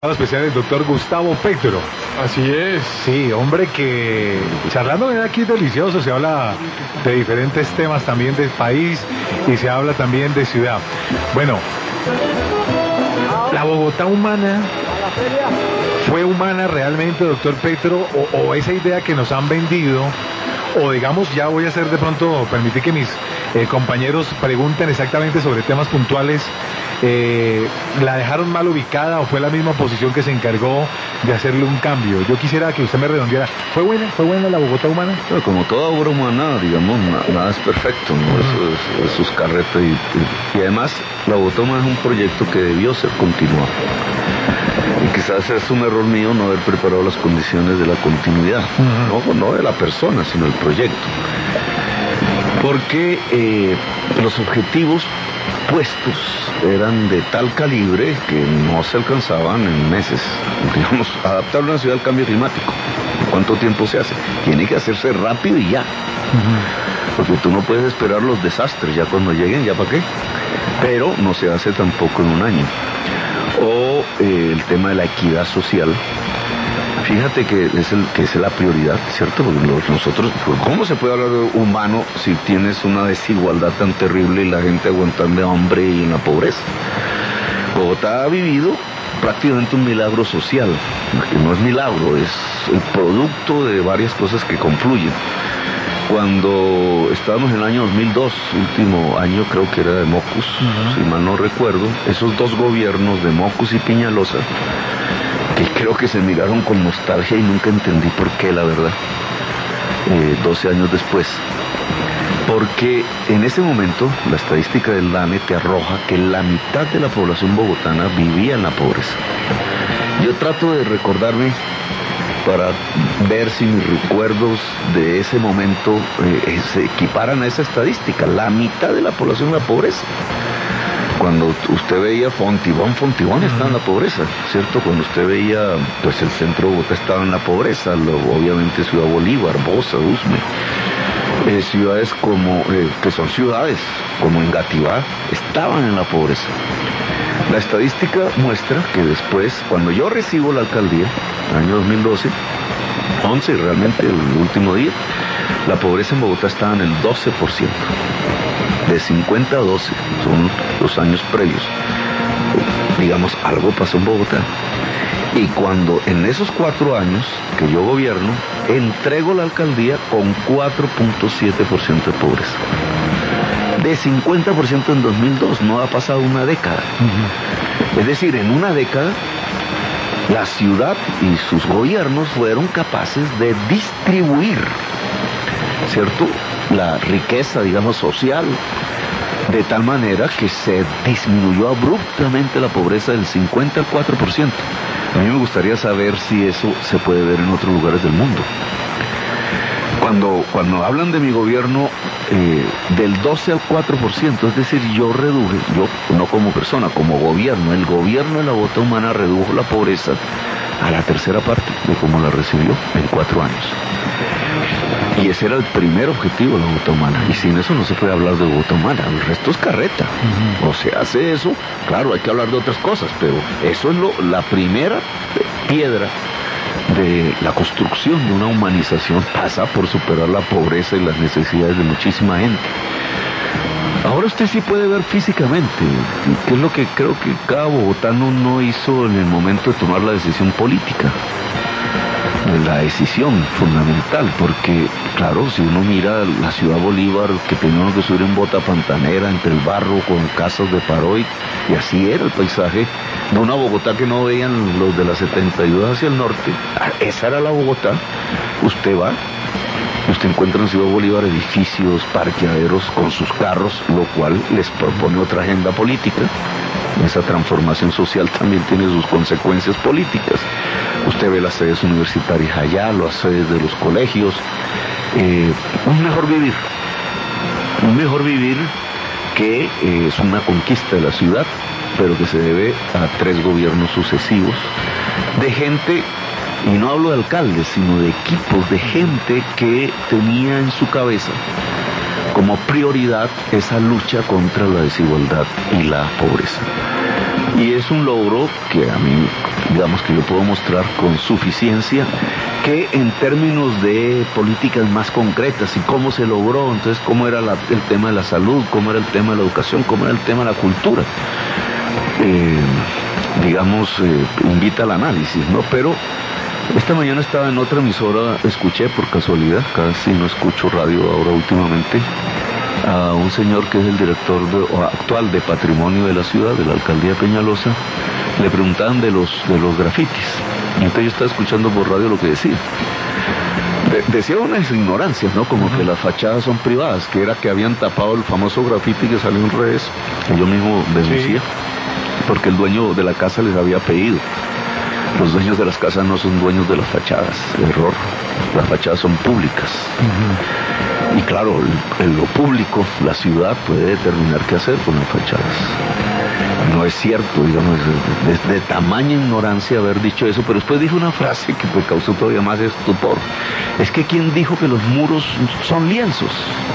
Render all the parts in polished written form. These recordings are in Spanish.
Especial el doctor Gustavo Petro. Así es. Sí, hombre, que charlando bien aquí es delicioso, se habla de diferentes temas también del país y se habla también de ciudad. Bueno, la Bogotá humana, ¿fue humana realmente, doctor Petro, o esa idea que nos han vendido? O digamos, ya voy a hacer de pronto, permitir que mis compañeros pregunten exactamente sobre temas puntuales, ¿la dejaron mal ubicada o fue la misma oposición que se encargó de hacerle un cambio? Yo quisiera que usted me redondeara. ¿Fue buena la Bogotá humana? Pero como toda obra humana, digamos, nada es perfecto, ¿no? Eso es carreta y además la Bogotá humana es un proyecto que debió ser continuado. Y quizás es un error mío no haber preparado las condiciones de la continuidad, no de la persona, sino del proyecto. Porque los objetivos puestos eran de tal calibre que no se alcanzaban en meses. Digamos, adaptar una ciudad al cambio climático. ¿Cuánto tiempo se hace? Tiene que hacerse rápido y ya. Porque tú no puedes esperar los desastres, ya cuando lleguen, ¿ya para qué? Pero no se hace tampoco en un año. O el tema de la equidad social. Fíjate que es la prioridad, ¿cierto? Porque nosotros, ¿cómo se puede hablar de humano si tienes una desigualdad tan terrible y la gente aguantando hambre y en la pobreza? Bogotá ha vivido prácticamente un milagro social, que no es milagro, es el producto de varias cosas que confluyen. Cuando estábamos en el año 2002, último año creo que era de Mockus, si mal no recuerdo, esos dos gobiernos de Mockus y Peñalosa, que creo que se miraron con nostalgia y nunca entendí por qué, la verdad, 12 años después. Porque en ese momento la estadística del DANE te arroja que la mitad de la población bogotana vivía en la pobreza. Yo trato de recordarme para ver si mis recuerdos de ese momento se equiparan a esa estadística. La mitad de la población en la pobreza. Cuando usted veía Fontibón estaba en la pobreza, ¿cierto? Cuando usted veía, pues el centro de Bogotá estaba en la pobreza, obviamente Ciudad Bolívar, Bosa, Usme, ciudades como, que son ciudades, como Engativá, estaban en la pobreza. La estadística muestra que después, cuando yo recibo la alcaldía, en el año 2012, 11 realmente, el último día, la pobreza en Bogotá estaba en el 12%. De 50 a 12 son los años previos. Digamos, algo pasó en Bogotá. Y cuando en esos 4 años que yo gobierno, entrego la alcaldía con 4.7% de pobreza. De 50% en 2002, no ha pasado una década. Es decir, en una década, la ciudad y sus gobiernos fueron capaces de distribuir, ¿cierto?, la riqueza, digamos, social, de tal manera que se disminuyó abruptamente la pobreza del 50 al 4%. A mí me gustaría saber si eso se puede ver en otros lugares del mundo. Cuando hablan de mi gobierno, del 12 al 4%, es decir, yo no como persona, como gobierno, el gobierno de la Bogotá humana redujo la pobreza a la tercera parte de cómo la recibió en 4 años. Y ese era el primer objetivo de la Bogotá humana. Y sin eso no se puede hablar de Bogotá humana. El resto es carreta. O se hace eso, claro, hay que hablar de otras cosas, pero eso es la primera piedra de la construcción de una humanización. Pasa por superar la pobreza y las necesidades de muchísima gente. Ahora usted sí puede ver físicamente, que es lo que creo que cada bogotano no hizo en el momento de tomar la decisión política. La decisión fundamental, porque claro, si uno mira la ciudad Bolívar, que teníamos que subir en bota pantanera entre el barro con casas de Paroy, y así era el paisaje de una Bogotá que no veían los de la 72 hacia el norte. Esa era la Bogotá. Usted va, usted encuentra en Ciudad Bolívar edificios, parqueaderos con sus carros, lo cual les propone otra agenda política. Esa transformación social también tiene sus consecuencias políticas. Usted ve las sedes universitarias allá, las sedes de los colegios. Un mejor vivir que es una conquista de la ciudad, pero que se debe a 3 gobiernos sucesivos, de gente, y no hablo de alcaldes, sino de equipos, de gente que tenía en su cabeza como prioridad esa lucha contra la desigualdad y la pobreza. Y es un logro que a mí, digamos que yo puedo mostrar con suficiencia, que en términos de políticas más concretas y cómo se logró, entonces cómo era el tema de la salud, cómo era el tema de la educación, cómo era el tema de la cultura, invita al análisis, ¿no? Pero esta mañana estaba en otra emisora, escuché por casualidad, casi no escucho radio ahora últimamente, a un señor que es el director actual de Patrimonio de la ciudad, de la alcaldía de Peñalosa. Le preguntaban de los grafitis. Y entonces yo estaba escuchando por radio lo que decía. Decía unas ignorancias, ¿no? Como que las fachadas son privadas, que era que habían tapado el famoso grafiti que salió en redes, que yo mismo denuncié, porque el dueño de la casa les había pedido. Los dueños de las casas no son dueños de las fachadas, error. Las fachadas son públicas. Y claro, en lo público, la ciudad puede determinar qué hacer con las fachadas. No es cierto, digamos, de tamaña ignorancia haber dicho eso, pero después dijo una frase que me causó todavía más estupor. Es que ¿quién dijo que los muros son lienzos?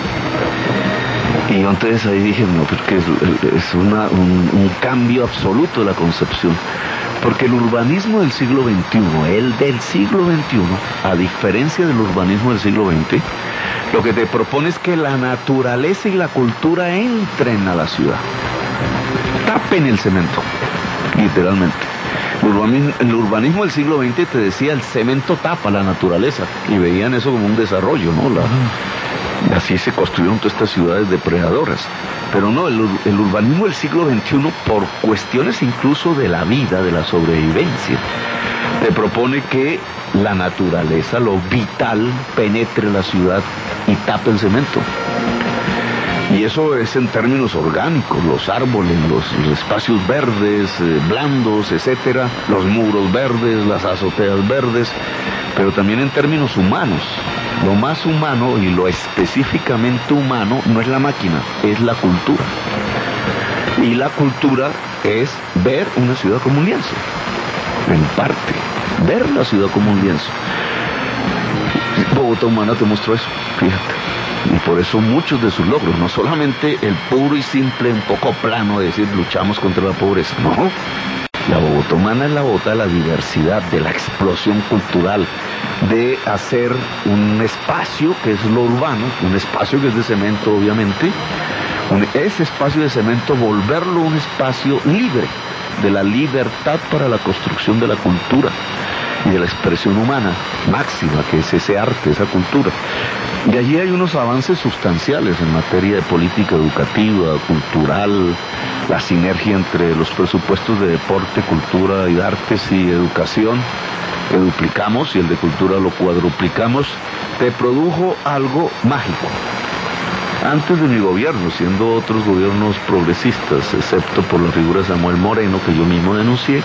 Y yo entonces ahí dije, no, porque es un cambio absoluto de la concepción. Porque el urbanismo del siglo XXI, el del siglo XXI, a diferencia del urbanismo del siglo XX, lo que te propone es que la naturaleza y la cultura entren a la ciudad. Tapen el cemento, literalmente. El urbanismo del siglo XX te decía, el cemento tapa la naturaleza, y veían eso como un desarrollo, ¿no? Así se construyeron todas estas ciudades depredadoras. Pero no, el urbanismo del siglo XXI, por cuestiones incluso de la vida, de la sobrevivencia, te propone que la naturaleza, lo vital, penetre la ciudad y tape el cemento. Y eso es en términos orgánicos, los árboles, los espacios verdes, blandos, etcétera, los muros verdes, las azoteas verdes, pero también en términos humanos. Lo más humano y lo específicamente humano no es la máquina, es la cultura. Y la cultura es ver una ciudad como un lienzo, en parte, ver la ciudad como un lienzo. Bogotá Humana te mostró eso, fíjate. Y por eso muchos de sus logros, no solamente el puro y simple, un poco plano de decir luchamos contra la pobreza, no. La Bogotá Humana es la Bogotá de la diversidad, de la explosión cultural, de hacer un espacio que es lo urbano, un espacio que es de cemento obviamente, ese espacio de cemento volverlo un espacio libre, de la libertad para la construcción de la cultura y de la expresión humana máxima, que es ese arte, esa cultura. De allí hay unos avances sustanciales en materia de política educativa, cultural, la sinergia entre los presupuestos de deporte, cultura y artes y educación, que duplicamos y el de cultura lo cuadruplicamos, te produjo algo mágico. Antes de mi gobierno, siendo otros gobiernos progresistas, excepto por la figura de Samuel Moreno, que yo mismo denuncié,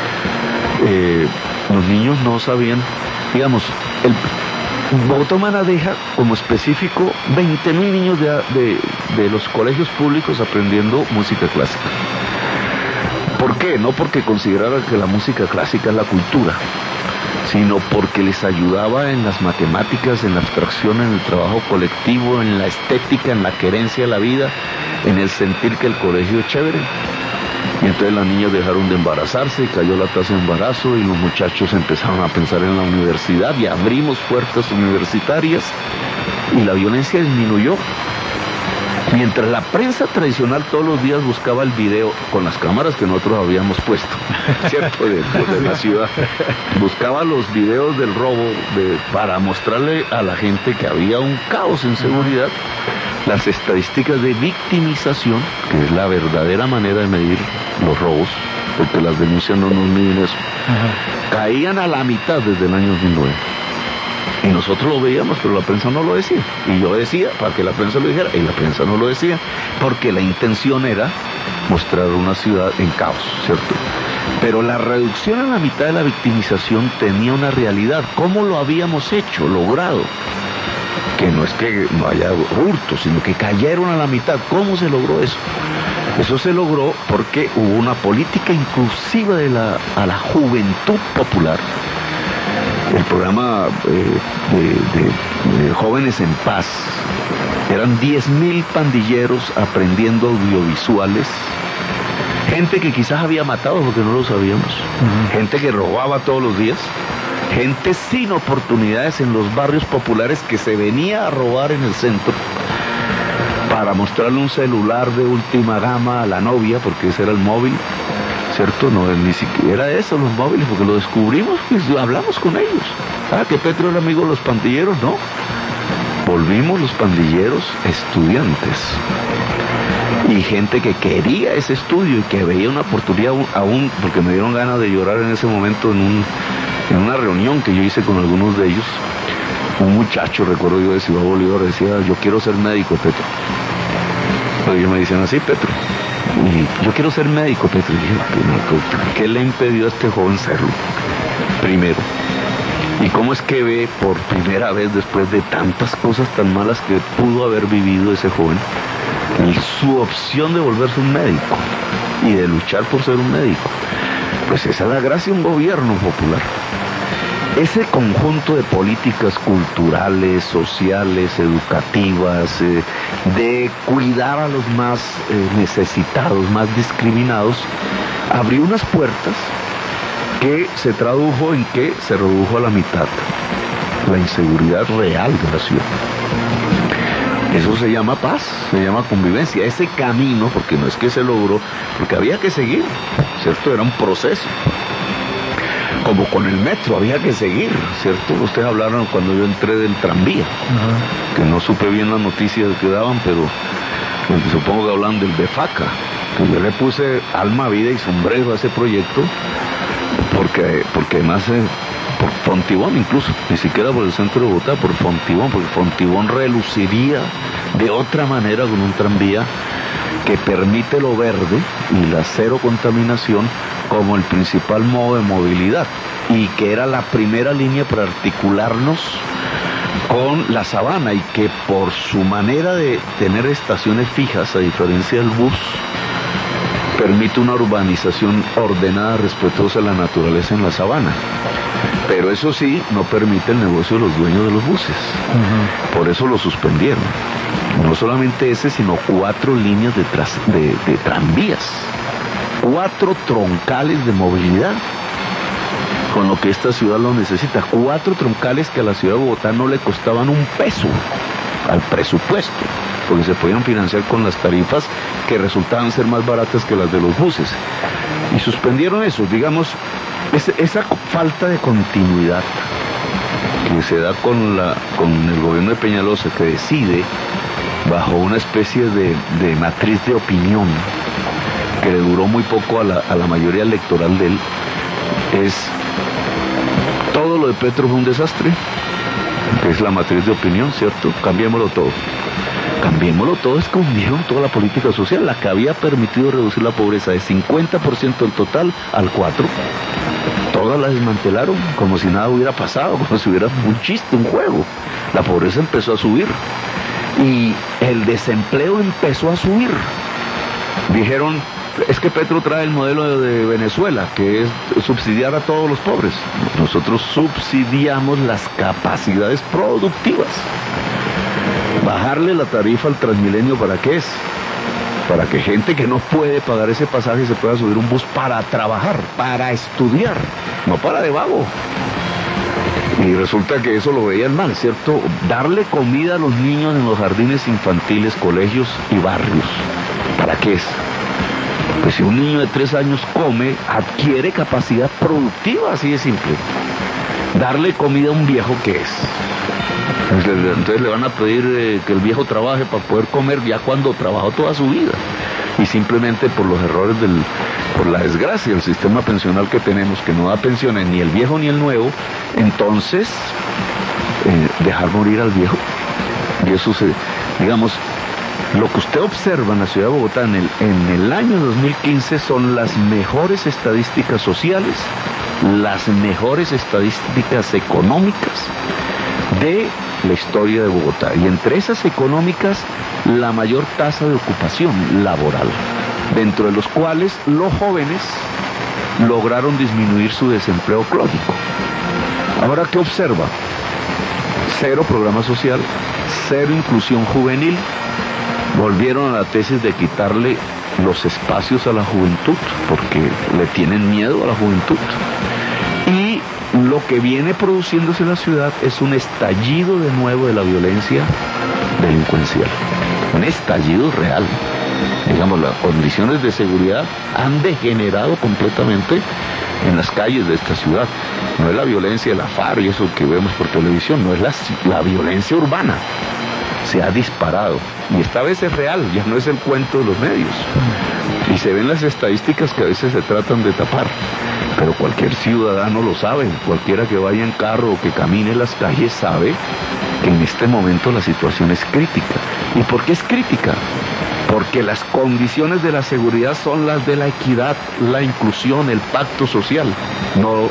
los niños no sabían, digamos, Bogotá Humana deja como específico 20.000 niños de los colegios públicos aprendiendo música clásica. ¿Por qué? No porque consideraran que la música clásica es la cultura, sino porque les ayudaba en las matemáticas, en la abstracción, en el trabajo colectivo, en la estética, en la querencia de la vida, en el sentir que el colegio es chévere. Y entonces las niñas dejaron de embarazarse, cayó la tasa de embarazo y los muchachos empezaron a pensar en la universidad y abrimos puertas universitarias y la violencia disminuyó. Mientras la prensa tradicional todos los días buscaba el video con las cámaras que nosotros habíamos puesto, ¿cierto? De la ciudad. Buscaba los videos del robo para mostrarle a la gente que había un caos en seguridad. Las estadísticas de victimización, que es la verdadera manera de medir los robos, porque las denuncias no nos miden eso, caían a la mitad desde el año 2009. Y nosotros lo veíamos, pero la prensa no lo decía. Y yo decía para que la prensa lo dijera, y la prensa no lo decía, porque la intención era mostrar una ciudad en caos, ¿cierto? Pero la reducción a la mitad de la victimización tenía una realidad. ¿Cómo lo habíamos hecho, logrado? Que no es que no haya hurtos, sino que cayeron a la mitad. ¿Cómo se logró eso? Eso se logró porque hubo una política inclusiva a la juventud popular. El programa de Jóvenes en Paz, eran 10.000 pandilleros aprendiendo audiovisuales Gente que quizás había matado porque no lo sabíamos. Gente que robaba todos los días. Gente sin oportunidades en los barrios populares que se venía a robar en el centro para mostrarle un celular de última gama a la novia, porque ese era el móvil, ¿cierto? No, ni siquiera eso, los móviles, porque lo descubrimos, pues hablamos con ellos. Que Petro era amigo de los pandilleros, ¿no? Volvimos los pandilleros estudiantes. Y gente que quería ese estudio y que veía una oportunidad aún, porque me dieron ganas de llorar en ese momento en una reunión que yo hice con algunos de ellos. Un muchacho, recuerdo yo, de Ciudad Bolívar, decía: yo quiero ser médico, Petro. Pero ellos me dicen así: Petro, y yo quiero ser médico, Petro. Y dije: ¿qué le impidió a este joven serlo? Primero. ¿Y cómo es que ve por primera vez, después de tantas cosas tan malas que pudo haber vivido ese joven, su opción de volverse un médico y de luchar por ser un médico? Pues esa es la gracia de un gobierno popular. Ese conjunto de políticas culturales, sociales, educativas, de cuidar a los más necesitados, más discriminados, abrió unas puertas que se tradujo en que se redujo a la mitad la inseguridad real de la ciudad. Eso se llama paz, se llama convivencia. Ese camino, porque no es que se logró, porque había que seguir, ¿cierto? Era un proceso. Como con el metro, había que seguir, ¿cierto? Ustedes hablaron cuando yo entré del tranvía, que no supe bien las noticias que daban, pero supongo que hablan del Befaca, que yo le puse alma, vida y sombrero a ese proyecto, porque además por Fontibón incluso, ni siquiera por el centro de Bogotá, por Fontibón, porque Fontibón reluciría de otra manera con un tranvía que permite lo verde y la cero contaminación como el principal modo de movilidad, y que era la primera línea para articularnos con la sabana, y que por su manera de tener estaciones fijas, a diferencia del bus, permite una urbanización ordenada, respetuosa de la naturaleza en la sabana. Pero eso sí, no permite el negocio de los dueños de los buses. Por eso lo suspendieron. No solamente ese, sino 4 líneas de tranvías. 4 troncales de movilidad, con lo que esta ciudad lo necesita. 4 troncales que a la ciudad de Bogotá no le costaban un peso al presupuesto, porque se podían financiar con las tarifas que resultaban ser más baratas que las de los buses. Y suspendieron eso, digamos, esa falta de continuidad que se da con el gobierno de Peñalosa, que decide bajo una especie de matriz de opinión que le duró muy poco a la mayoría electoral de él. Todo lo de Petro fue un desastre, que es la matriz de opinión, ¿cierto? Cambiémoslo todo. Cambiémoslo todo, escondieron toda la política social, la que había permitido reducir la pobreza de 50% del total al 4%. Todas la desmantelaron como si nada hubiera pasado, como si hubiera un chiste, un juego. La pobreza empezó a subir y el desempleo empezó a subir. Dijeron: es que Petro trae el modelo de Venezuela, que es subsidiar a todos los pobres. Nosotros subsidiamos las capacidades productivas. Bajarle la tarifa al Transmilenio, ¿para qué es? Para que gente que no puede pagar ese pasaje se pueda subir un bus para trabajar, para estudiar, no para de vago. Y resulta que eso lo veían mal, ¿cierto? Darle comida a los niños en los jardines infantiles, colegios y barrios. ¿Para qué es? Pues si un niño de 3 años come, adquiere capacidad productiva, así de simple. Darle comida a un viejo, ¿qué es? Entonces le van a pedir que el viejo trabaje para poder comer ya cuando trabajó toda su vida. Y simplemente por los errores por la desgracia del sistema pensional que tenemos, que no da pensiones ni el viejo ni el nuevo, entonces dejar morir al viejo. Y eso digamos, lo que usted observa en la ciudad de Bogotá en el año 2015 son las mejores estadísticas sociales, las mejores estadísticas económicas de la historia de Bogotá. Y entre esas económicas, la mayor tasa de ocupación laboral, dentro de los cuales los jóvenes lograron disminuir su desempleo crónico. Ahora, ¿qué observa? 0 programa social, 0 inclusión juvenil. Volvieron a la tesis de quitarle los espacios a la juventud, porque le tienen miedo a la juventud. Y lo que viene produciéndose en la ciudad es un estallido de nuevo de la violencia delincuencial. Un estallido real. Digamos, las condiciones de seguridad han degenerado completamente en las calles de esta ciudad. No es la violencia de la FARC y eso que vemos por televisión, no es la violencia urbana. Se ha disparado. Y esta vez es real, ya no es el cuento de los medios. Y se ven las estadísticas que a veces se tratan de tapar. Pero cualquier ciudadano lo sabe, cualquiera que vaya en carro o que camine en las calles sabe que en este momento la situación es crítica. ¿Y por qué es crítica? Porque las condiciones de la seguridad son las de la equidad, la inclusión, el pacto social, no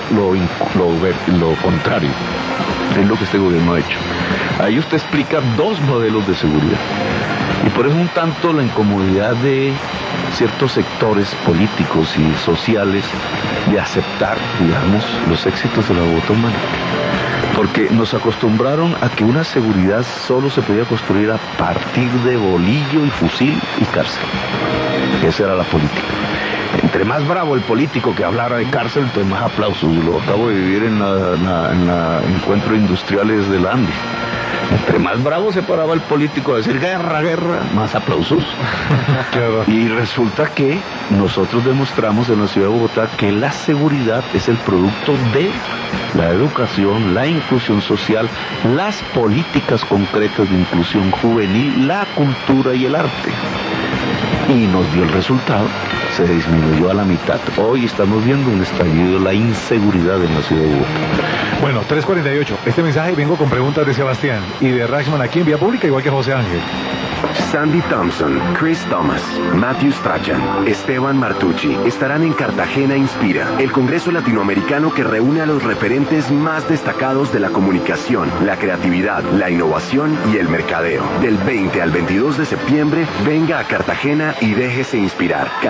lo contrario. Es lo que este gobierno ha hecho. Ahí usted explica dos modelos de seguridad. Y por eso un tanto la incomodidad de ciertos sectores políticos y sociales de aceptar, digamos, los éxitos de la Bogotá humana. Porque nos acostumbraron a que una seguridad solo se podía construir a partir de bolillo y fusil y cárcel. Esa era la política. Entre más bravo el político que hablara de cárcel, entonces más aplausos. Yo lo acabo de vivir en la encuentro industriales del Ande. Entre más bravo se paraba el político a decir guerra, guerra, más aplausos. Y resulta que nosotros demostramos en la ciudad de Bogotá que la seguridad es el producto de la educación, la inclusión social, las políticas concretas de inclusión juvenil, la cultura y el arte. Y nos dio el resultado, se disminuyó a la mitad. Hoy estamos viendo un estallido de la inseguridad en la ciudad de Bogotá. Bueno, 3:48. Este mensaje vengo con preguntas de Sebastián y de Rachman aquí en Vía Pública, igual que José Ángel. Sandy Thompson, Chris Thomas, Matthew Strachan, Esteban Martucci estarán en Cartagena Inspira, el Congreso Latinoamericano que reúne a los referentes más destacados de la comunicación, la creatividad, la innovación y el mercadeo. Del 20 al 22 de septiembre, venga a Cartagena y déjese inspirar.